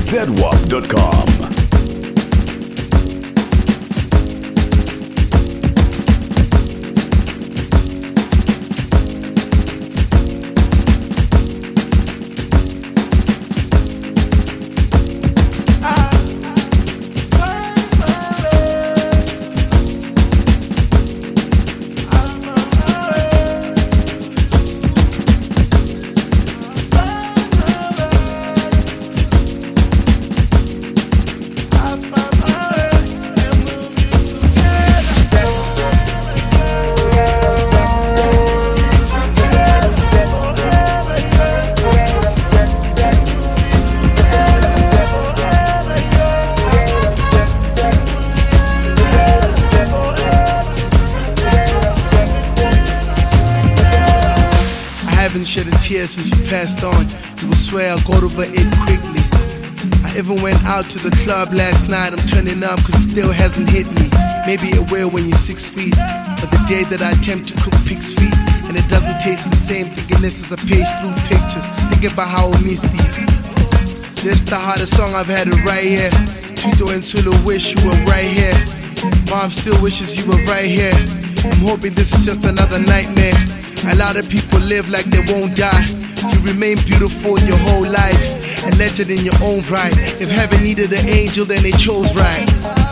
zedwap.com. Haven't shed a tear since you passed on. You will swear I got over it quickly. I even went out to the club last night. I'm turning up cause it still hasn't hit me. Maybe it will when you're 6 feet, but the day that I attempt to cook pig's feet and it doesn't taste the same, thinking this is a page through pictures, thinking about how I miss these. This the hardest song I've had it right here. Tito and Tula wish you were right here. Mom still wishes you were right here. I'm hoping this is just another nightmare. A lot of people live like they won't die. You remain beautiful your whole life, a legend in your own right. If heaven needed an angel, then they chose right.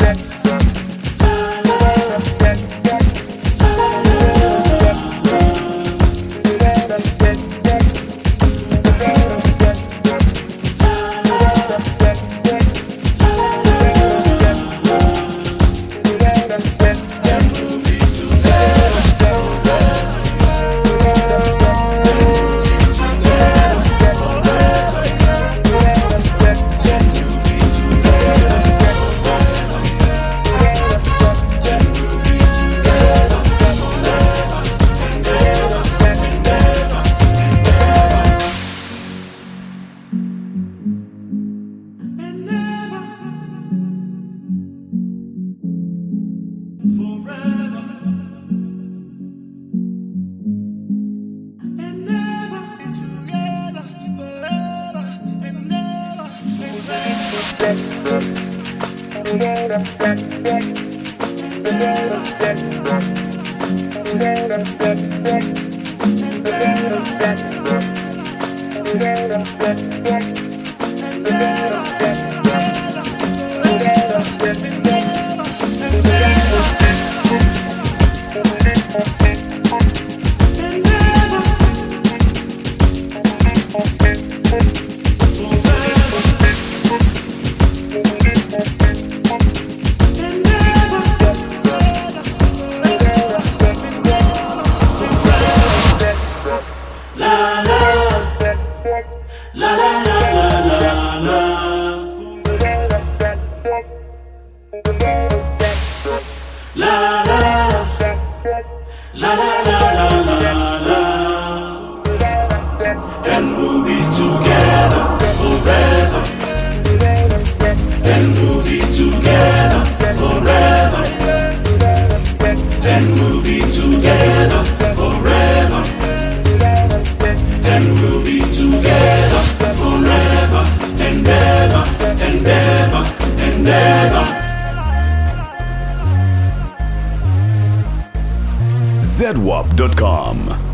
And we'll be together forever. And we'll be together forever. And we'll be together forever. And we'll be together forever and ever and ever and ever. zedwap.com.